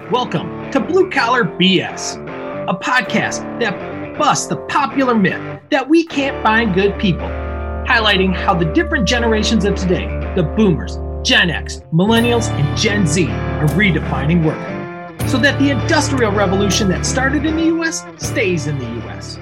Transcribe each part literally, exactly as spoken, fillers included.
Welcome to Blue Collar B S, a podcast that busts the popular myth that we can't find good people, highlighting how the different generations of today, the boomers, Gen X, millennials, and Gen Z, are redefining work, so that the industrial revolution that started in the U S stays in the U S.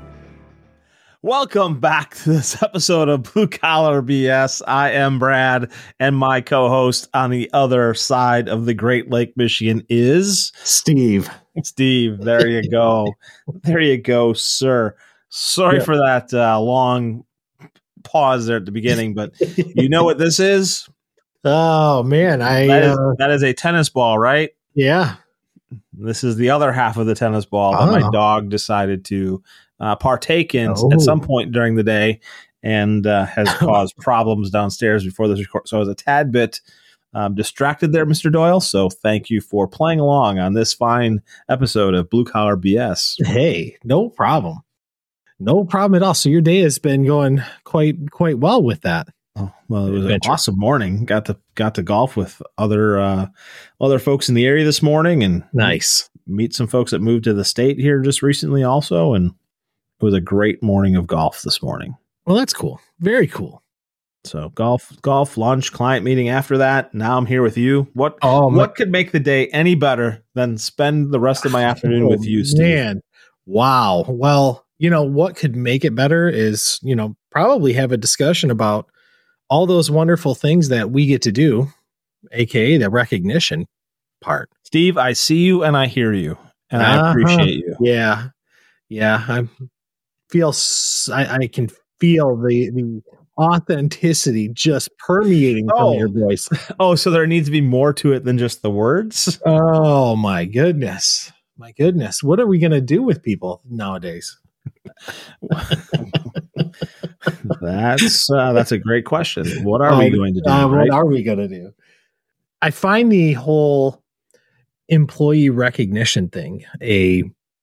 Welcome back to this episode of Blue Collar B S. I am Brad, and my co-host on the other side of the Great Lake, Michigan is Steve. Steve, there you go. There you go, sir. Sorry yeah. for that uh, long pause there at the beginning, but you know what this is? Oh, man. I that is, uh, that is a tennis ball, right? Yeah. This is the other half of the tennis ball that oh. my dog decided to Uh, partake in oh. at some point during the day, and uh, has caused problems downstairs before this record. So I was a tad bit um, distracted there, Mister Doyle. So thank you for playing along on this fine episode of Blue Collar B S. Hey, no problem. No problem at all. So your day has been going quite quite well with that. Oh, well, it was Adventure. An awesome morning. Got to got to golf with other uh, other folks in the area this morning, and nice meet some folks that moved to the state here just recently also, and it was a great morning of golf this morning. Well, that's cool. Very cool. So golf, golf, lunch, client meeting after that. Now I'm here with you. What oh, what my- could make the day any better than spend the rest of my afternoon oh, with you, Steve? Man, wow. Well, you know, what could make it better is, you know, probably have a discussion about all those wonderful things that we get to do, A K A the recognition part. Steve, I see you and I hear you, and uh-huh. I appreciate you. Yeah. Yeah. I'm. Feel I, I can feel the the authenticity just permeating oh. from your voice. Oh, so there needs to be more to it than just the words? Oh my goodness. My goodness. What are we going to do with people nowadays? that's uh, that's a great question. What are uh, we going to do? Uh, right? What are we going to do? I find the whole employee recognition thing a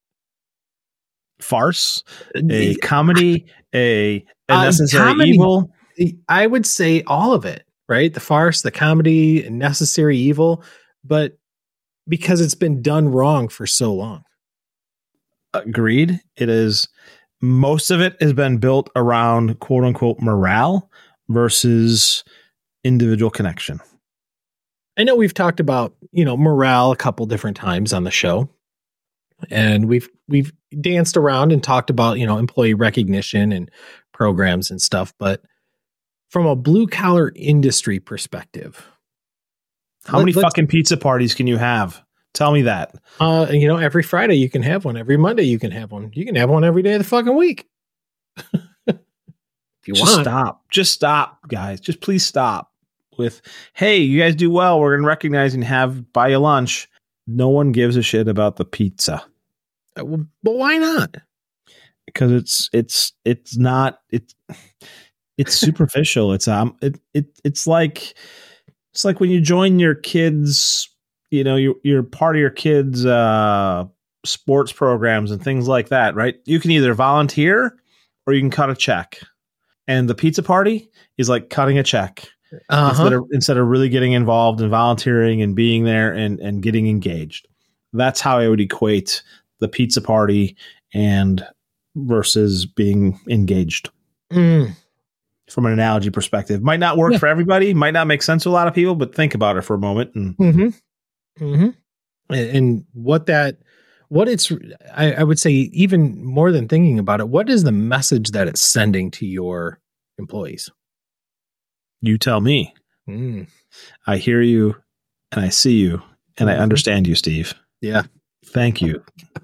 farce, a comedy, a, a uh, necessary comedy, evil. I would say all of it, right? The farce, the comedy, necessary evil, but because it's been done wrong for so long. Agreed. It is. Most of it has been built around quote unquote morale versus individual connection. I know we've talked about, you know, morale a couple different times on the show. And we've we've danced around and talked about, you know, employee recognition and programs and stuff. But from a blue collar industry perspective, how many fucking pizza parties can you have? Tell me that. Uh, you know, every Friday you can have one. Every Monday you can have one. You can have one every day of the fucking week. If you Just want. stop. Just stop, guys. Just please stop with, hey, you guys do well. We're going to recognize and have buy you lunch. No one gives a shit about the pizza. But why not? Because it's it's it's not it's it's superficial. It's um it, it it's like it's like when you join your kids, you know, you you're part of your kids' uh, sports programs and things like that, right? You can either volunteer or you can cut a check. And the pizza party is like cutting a check. Uh-huh. Instead of instead of really getting involved and volunteering and being there and, and getting engaged. That's how I would equate the pizza party and versus being engaged. Mm. From an analogy perspective. Might not work yeah. for everybody, might not make sense to a lot of people, but think about it for a moment. And mm-hmm. Mm-hmm. And what that what it's I, I would say even more than thinking about it, what is the message that it's sending to your employees? You tell me. Mm. I hear you and I see you and I understand you, Steve. Yeah. Thank you.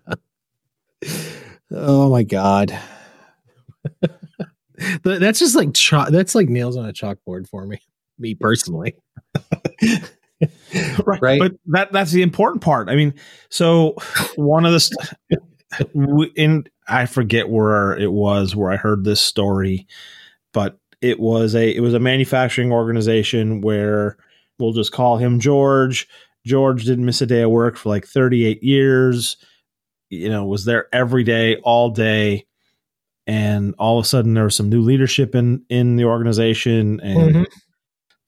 Oh my God. That's just like cho- that's like nails on a chalkboard for me, me personally. right. right. But that that's the important part. I mean, so one of the st- in I forget where it was where I heard this story, but It was a it was a manufacturing organization where we'll just call him George. George didn't miss a day of work for like thirty-eight years. You know, was there every day, all day. And all of a sudden there was some new leadership in, in the organization and mm-hmm.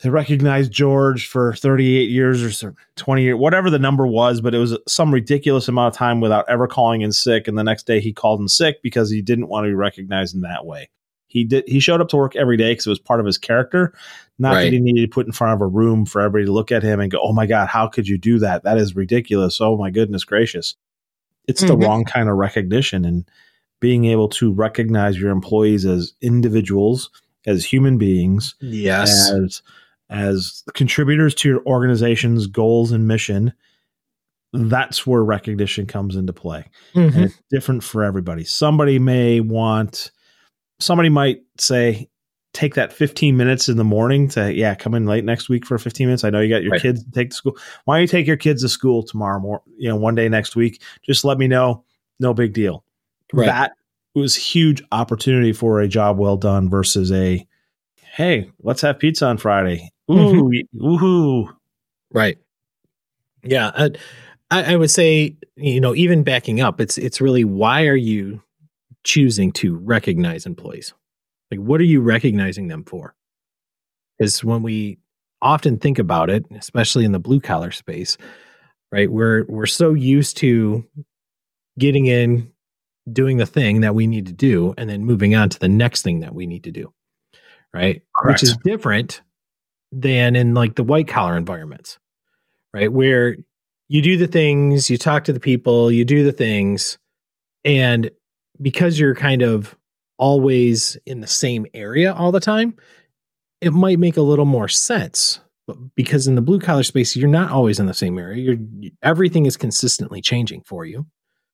they recognized George for thirty-eight years or twenty years, whatever the number was, but it was some ridiculous amount of time without ever calling in sick. And the next day he called in sick because he didn't want to be recognized in that way. He did. He showed up to work every day because it was part of his character, not Right. that he needed to put in front of a room for everybody to look at him and go, "Oh my God, how could you do that? That is ridiculous. Oh my goodness gracious." It's the Mhm. wrong kind of recognition, and being able to recognize your employees as individuals, as human beings, Yes. as as contributors to your organization's goals and mission. That's where recognition comes into play. Mhm. And it's different for everybody. Somebody may want, somebody might say, take that fifteen minutes in the morning to, yeah, come in late next week for fifteen minutes. I know you got your Right. kids to take to school. Why don't you take your kids to school tomorrow morning, you know, one day next week? Just let me know. No big deal. Right. That was huge opportunity for a job well done versus a, hey, let's have pizza on Friday. Ooh, woohoo. Right. Yeah. I, I I would say, you know, even backing up, it's it's really, why are you choosing to recognize employees? Like, what are you recognizing them for? Because when we often think about it, especially in the blue collar space, right, we're we're so used to getting in, doing the thing that we need to do, and then moving on to the next thing that we need to do, right? Correct. Which is different than in like the white collar environments, right? Where you do the things, you talk to the people, you do the things, and because you're kind of always in the same area all the time, it might make a little more sense. But because in the blue collar space, you're not always in the same area. You're everything is consistently changing for you.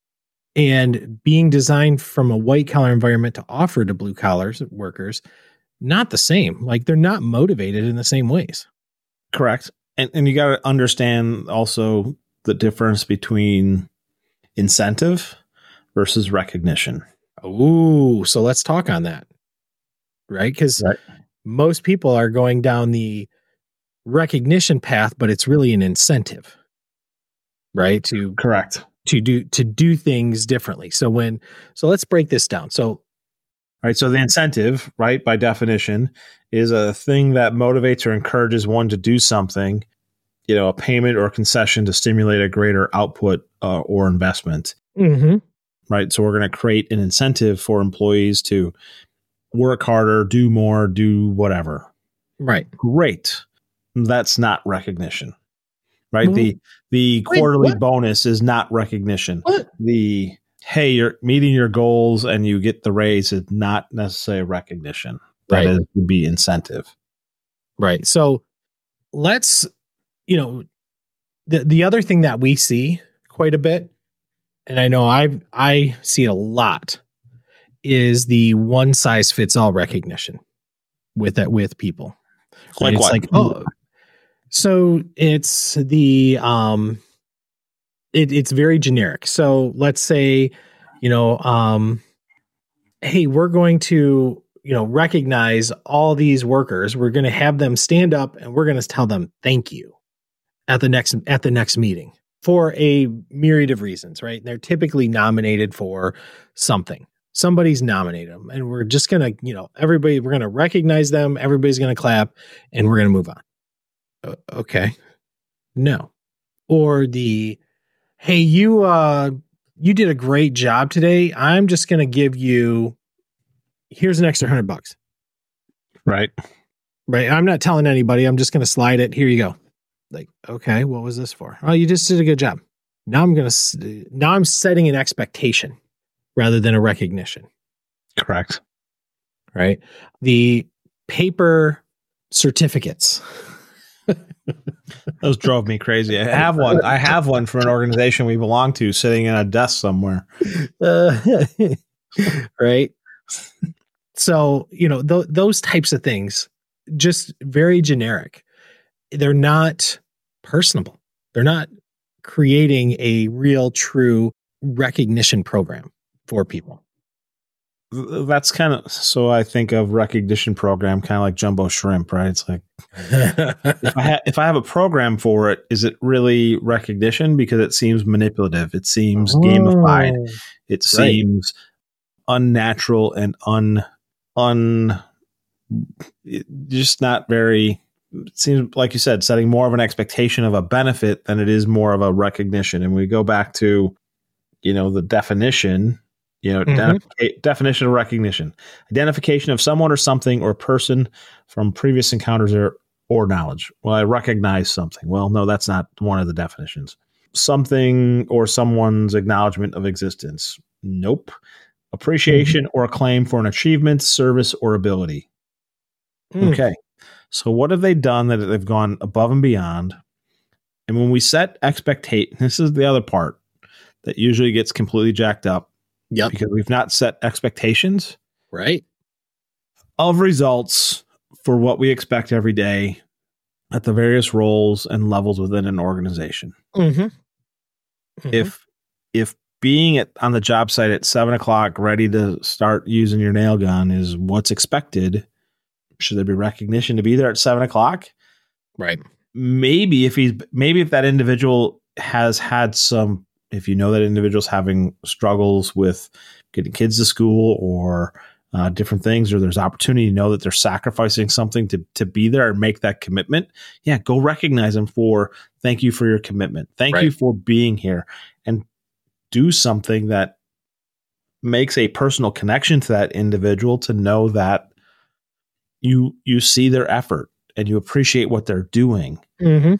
And being designed from a white collar environment to offer to blue collar workers, not the same. Like, they're not motivated in the same ways. Correct. And and you got to understand also the difference between incentive versus recognition. Ooh, so let's talk on that. Right? Because Right. most people are going down the recognition path, but it's really an incentive, right? To Correct. to do to do things differently. So when so let's break this down. So All right. So the incentive, right, by definition, is a thing that motivates or encourages one to do something, you know, a payment or concession to stimulate a greater output uh, or investment. mm-hmm. Right. So we're going to create an incentive for employees to work harder, do more, do whatever. Right. Great. That's not recognition. Right. Well, the the wait, quarterly what? bonus is not recognition. What? The hey, you're meeting your goals and you get the raise is not necessarily recognition. That Right. is would be incentive. Right. So let's, you know, the the other thing that we see quite a bit, and I know I I see it a lot, is the one size fits all recognition with that with people. Like It's what? like, oh, so it's the um it, it's very generic. So let's say, you know, um, hey, we're going to, you know, recognize all these workers. We're going to have them stand up and we're going to tell them thank you at the next at the next meeting for a myriad of reasons, right? They're typically nominated for something. Somebody's nominated them, and we're just going to, you know, everybody, we're going to recognize them. Everybody's going to clap, and we're going to move on. Uh, okay. No. Or the, hey, you, uh, you did a great job today. I'm just going to give you, here's an extra hundred bucks. Right. Right. I'm not telling anybody. I'm just going to slide it. Here you go. Like, okay, what was this for? Oh, you just did a good job. Now I'm going to, now I'm setting an expectation rather than a recognition. Correct. Right. The paper certificates. Those drove me crazy. I have one. I have one for an organization we belong to sitting in a desk somewhere. Uh, right. So, you know, th- those types of things, just very generic. They're not personable. They're not creating a real, true recognition program for people. That's kind of, so I think of recognition program kind of like jumbo shrimp, right? It's like, if I, ha- if I have a program for it, is it really recognition? Because it seems manipulative. It seems Oh, gamified. It right. seems unnatural and un, un, it- just not very it seems like you said, setting more of an expectation of a benefit than it is more of a recognition. And we go back to, you know, the definition, you know, Mhm. identifi- definition of recognition, identification of someone or something or person from previous encounters or, or knowledge. Well, I recognize something. Well, no, that's not one of the definitions. Something or someone's acknowledgement of existence. Nope. Appreciation or acclaim for an achievement, service, or ability. Mm. Okay. So what have they done that they've gone above and beyond? And when we set expectate, this is the other part that usually gets completely jacked up Yep. because we've not set expectations Right. of results for what we expect every day at the various roles and levels within an organization. Mm-hmm. Mm-hmm. If if being at on the job site at seven o'clock, ready to start using your nail gun, is what's expected, should there be recognition to be there at seven o'clock? Right. Maybe if he's maybe if that individual has had some, if you know that individual's having struggles with getting kids to school or uh, different things, or there's opportunity to know that they're sacrificing something to to be there and make that commitment. Yeah, go recognize them for thank you for your commitment. Thank Right. you for being here, and do something that makes a personal connection to that individual to know that you you see their effort and you appreciate what they're doing. Mm-hmm.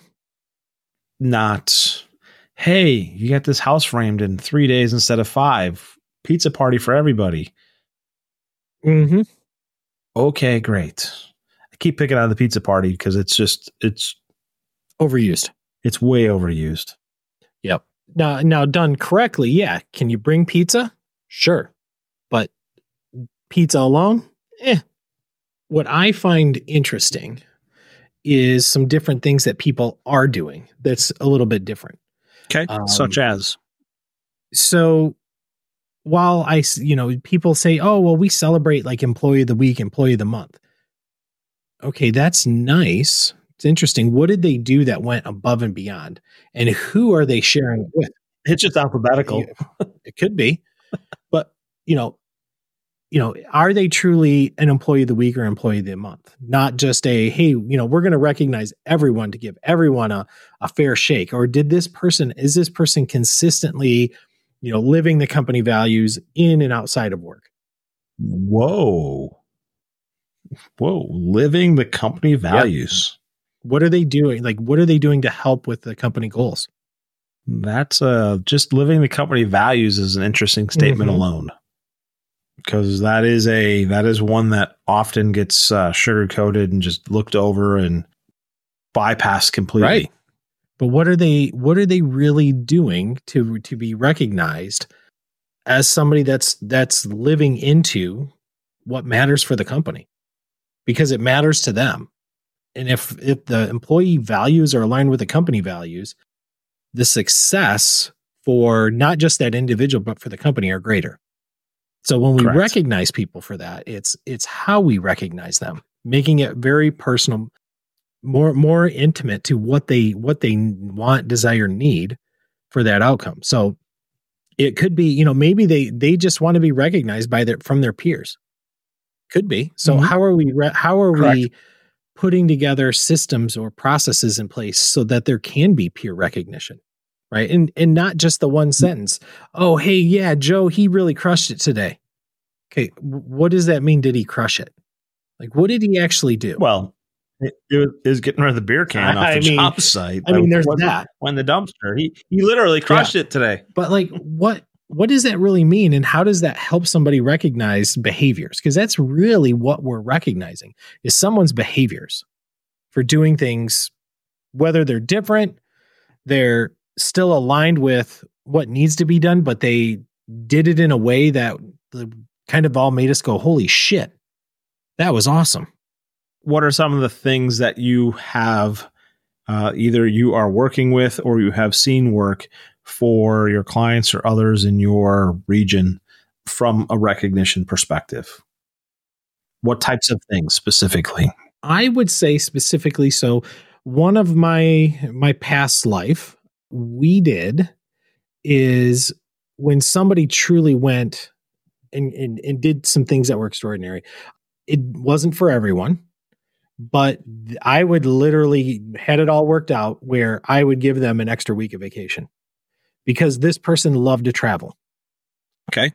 Not, hey, you got this house framed in three days instead of five. Pizza party for everybody. Mm-hmm. Okay, great. I keep picking on the pizza party because it's just it's Overused. it's way overused. Yep. Now, now done correctly, yeah. Can you bring pizza? Sure. But pizza alone? Eh. What I find interesting is some different things that people are doing that's a little bit different. Okay, Um, such as So while I, s- you know, people say, oh, well, we celebrate like employee of the week, employee of the month. Okay, that's nice. It's interesting. What did they do that went above and beyond? And who are they sharing it with? it's just alphabetical. It could be, but you know, you know, are they truly an employee of the week or employee of the month? Not just a, hey, you know, we're going to recognize everyone to give everyone a, a fair shake. Or did this person, is this person consistently, you know, living the company values in and outside of work? Whoa. Whoa. Living the company values. What are they doing? Like, what are they doing to help with the company goals? That's uh just living the company values is an interesting statement Mhm. alone. Because that is a that is one that often gets uh, sugar coated and just looked over and bypassed completely. Right. But what are they what are they really doing to to be recognized as somebody that's that's living into what matters for the company? Because it matters to them. And if if the employee values are aligned with the company values, the success for not just that individual but for the company are greater. So when we Correct. recognize people for that, it's it's how we recognize them, making it very personal, more more intimate to what they what they want, desire, need for that outcome. So it could be, you know, maybe they they just want to be recognized by their from their peers. Could be. So Mhm. how are we re- how are Correct. we putting together systems or processes in place so that there can be peer recognition, right? And and not just the one sentence. Oh, hey, yeah, Joe, he really crushed it today. Okay, w- what does that mean? Did he crush it? Like, what did he actually do? Well, it, it was getting rid of the beer can off I the mean- job site. I mean, there's when, that. when the dumpster. He he literally crushed it today. But like, what what does that really mean, and how does that help somebody recognize behaviors? Because that's really what we're recognizing is someone's behaviors for doing things, whether they're different, they're still aligned with what needs to be done, but they did it in a way that the, kind of all made us go, "Holy shit, that was awesome." What are some of the things that you have uh, either you are working with or you have seen work for your clients or others in your region from a recognition perspective? What types of things specifically? I would say specifically, so one of my my past life we did is when somebody truly went and, and and did some things that were extraordinary. It wasn't for everyone, but I would literally had it all worked out where I would give them an extra week of vacation because this person loved to travel. Okay.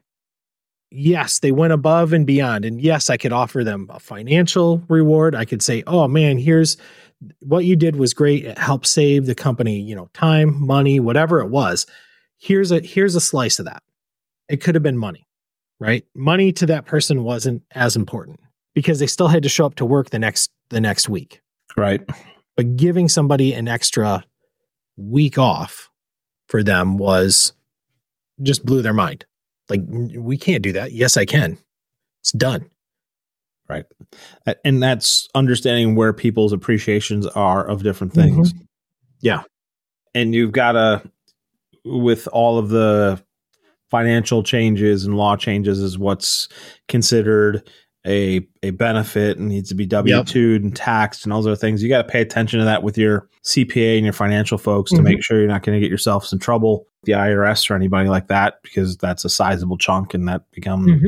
Yes, they went above and beyond. And yes, I could offer them a financial reward. I could say, oh man, here's what you did was great. It helped save the company, you know, time, money, whatever it was. Here's a, here's a slice of that. It could have been money, right? Money to that person wasn't as important because they still had to show up to work the next, the next week. Right. But giving somebody an extra week off for them was just blew their mind. Like, we can't do that. Yes, I can. It's done. Right. And that's understanding where people's appreciations are of different things. Mm-hmm. Yeah. And you've got to, with all of the financial changes and law changes, is what's considered a a benefit and needs to be W two'd and taxed and all those other things. You got to pay attention to that with your C P A and your financial folks mm-hmm. to make sure you're not going to get yourself in trouble, the I R S or anybody like that, because that's a sizable chunk and that becomes. Mm-hmm.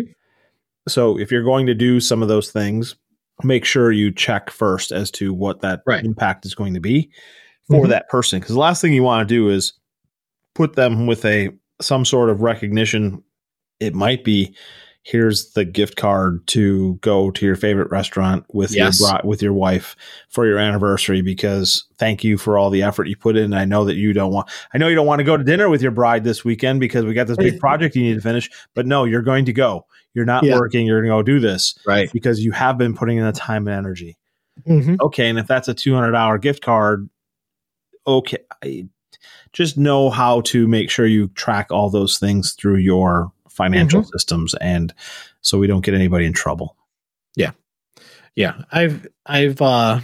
So if you're going to do some of those things, make sure you check first as to what that right. impact is going to be for mm-hmm. that person. Because the last thing you want to do is put them with a some sort of recognition. It might be, here's the gift card to go to your favorite restaurant with yes. your with your wife for your anniversary, because thank you for all the effort you put in. I know that you don't want, I know you don't want to go to dinner with your bride this weekend because we got this big project you need to finish, but no, you're going to go. You're not yeah. working. You're going to go do this right because you have been putting in the time and energy. Mm-hmm. Okay. And if that's a two hundred dollars gift card, okay. I, just know how to make sure you track all those things through your financial mm-hmm. systems, and so we don't get anybody in trouble. Yeah. Yeah. I've, I've, uh,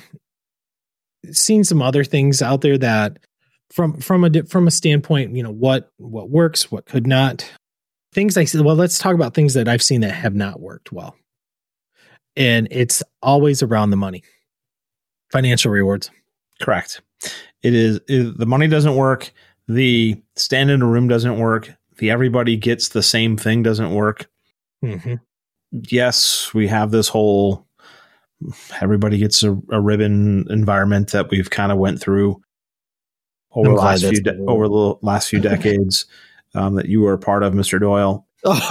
seen some other things out there that from, from a, from a standpoint, you know, what, what works, what could not. Things I said, well, let's talk about things that I've seen that have not worked well. And it's always around the money, financial rewards. Correct. It is, it, the money doesn't work. The stand in a room doesn't work. The everybody gets the same thing doesn't work. Mm-hmm. Yes, we have this whole everybody gets a, a ribbon environment that we've kind of went through over the last few de- over the last few decades um, that you were a part of, Mister Doyle.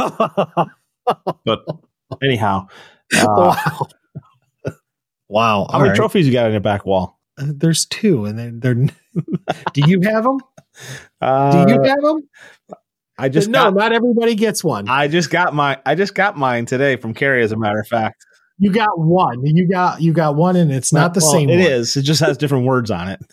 But anyhow, uh, wow, wow! How many right. trophies you got on your back wall? Uh, there's two, and they're. they're do you have them? Uh, do you have them? I just no, got, not everybody gets one. I just got my I just got mine today from Carrie, as a matter of fact. You got one. You got you got one, and it's not the well, same. It one. is. It just has different words on it.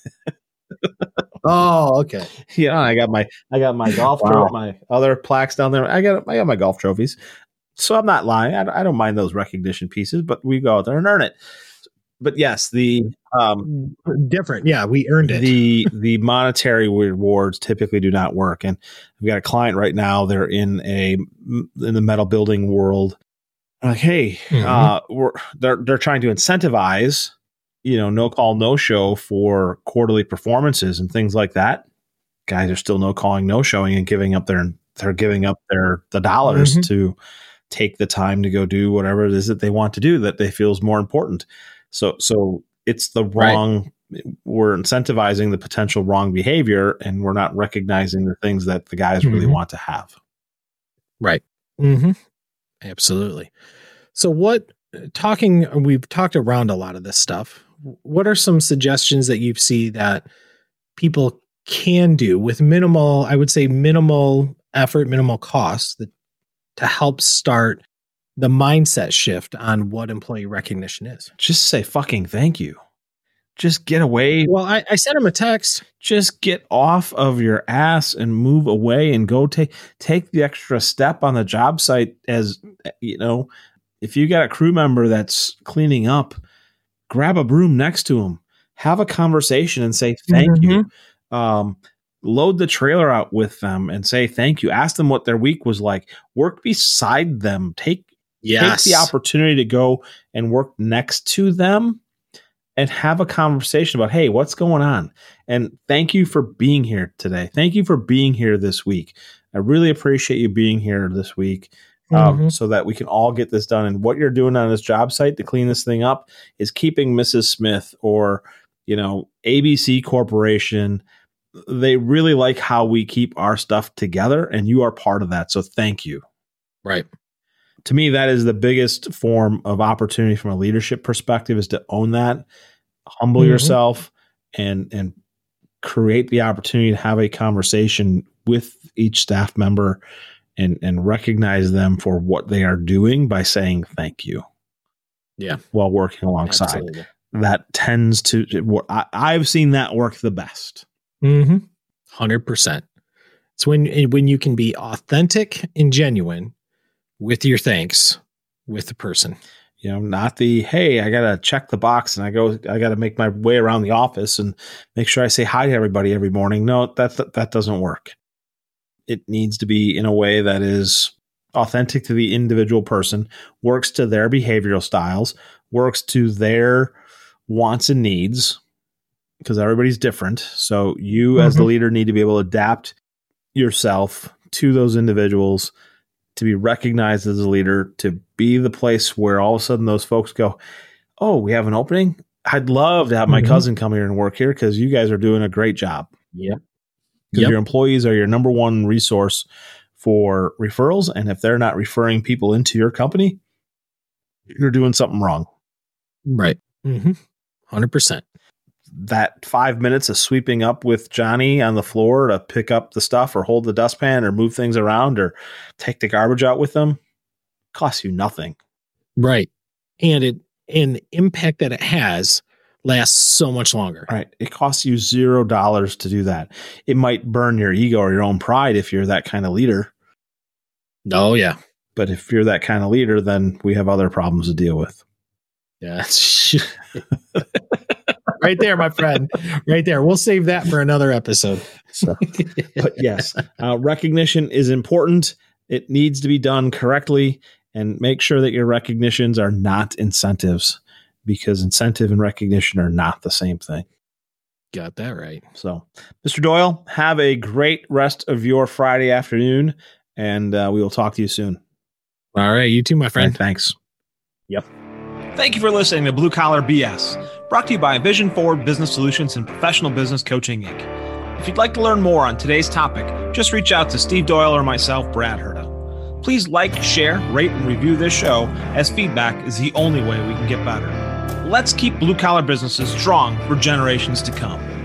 Oh, okay. Yeah, I got my I got my golf wow. trophy, my other plaques down there. I got I got my golf trophies. So I'm not lying. I, I don't mind those recognition pieces, but we go out there and earn it. But yes, the um, different. Yeah, we earned it. The the monetary rewards typically do not work. And I've got a client right now. They're in a in the metal building world. I'm like, hey, mm-hmm. uh, we're they're they're trying to incentivize, you know, no call, no show for quarterly performances and things like that. Guys are still no calling, no showing, and giving up their they're giving up their the dollars mm-hmm. to take the time to go do whatever it is that they want to do that they feel is more important. So, so it's the wrong, right. We're incentivizing the potential wrong behavior, and we're not recognizing the things that the guys mm-hmm. really want to have. Right. Mm-hmm. Absolutely. So what, talking, we've talked around a lot of this stuff. What are some suggestions that you see that people can do with minimal, I would say minimal effort, minimal cost that, to help start the mindset shift on what employee recognition is? Just say fucking thank you. Just get away. Well, I, I sent him a text. Just get off of your ass and move away and go take take the extra step on the job site. As you know, if you got a crew member that's cleaning up, grab a broom next to him, have a conversation and say thank mm-hmm. you. Um, load the trailer out with them and say thank you. Ask them what their week was like. Work beside them. Take Yes. Take the opportunity to go and work next to them and have a conversation about, hey, what's going on? And thank you for being here today. Thank you for being here this week. I really appreciate you being here this week. um, Mhm. so that we can all get this done. And what you're doing on this job site to clean this thing up is keeping Missus Smith or, you know, A B C Corporation. They really like how we keep our stuff together, and you are part of that. So thank you. Right. To me, that is the biggest form of opportunity from a leadership perspective, is to own that, humble Mhm. yourself, and and create the opportunity to have a conversation with each staff member and and recognize them for what they are doing by saying thank you. Yeah. While working alongside. Absolutely. That tends to, what I, I've seen that work the best. Mm-hmm. one hundred percent. It's when when you can be authentic and genuine with your thanks with the person. You know, not the, hey, I got to check the box and I go, I got to make my way around the office and make sure I say hi to everybody every morning. No, that, that, that doesn't work. It needs to be in a way that is authentic to the individual person, works to their behavioral styles, works to their wants and needs, because everybody's different. So you mm-hmm. as the leader need to be able to adapt yourself to those individuals, to be recognized as a leader, to be the place where all of a sudden those folks go, oh, we have an opening. I'd love to have my mm-hmm. cousin come here and work here because you guys are doing a great job. Yeah. Because yep. your employees are your number one resource for referrals. And if they're not referring people into your company, you're doing something wrong. Right. Mm-hmm. one hundred percent. That five minutes of sweeping up with Johnny on the floor to pick up the stuff or hold the dustpan or move things around or take the garbage out with them costs you nothing. Right. And it and the impact that it has lasts so much longer. Right. It costs you zero dollars to do that. It might burn your ego or your own pride if you're that kind of leader. Oh, yeah. But if you're that kind of leader, then we have other problems to deal with. Yeah. Right there, my friend. Right there. We'll save that for another episode. So, but yes, uh, recognition is important. It needs to be done correctly, and make sure that your recognitions are not incentives, because incentive and recognition are not the same thing. Got that right. So, Mister Doyle, have a great rest of your Friday afternoon, and uh, we will talk to you soon. All right. You too, my friend. Right, thanks. Yep. Thank you for listening to Blue Collar B S, brought to you by Vision Forward Business Solutions and Professional Business Coaching, Incorporated. If you'd like to learn more on today's topic, just reach out to Steve Doyle or myself, Brad Herta. Please like, share, rate, and review this show, as feedback is the only way we can get better. Let's keep blue collar businesses strong for generations to come.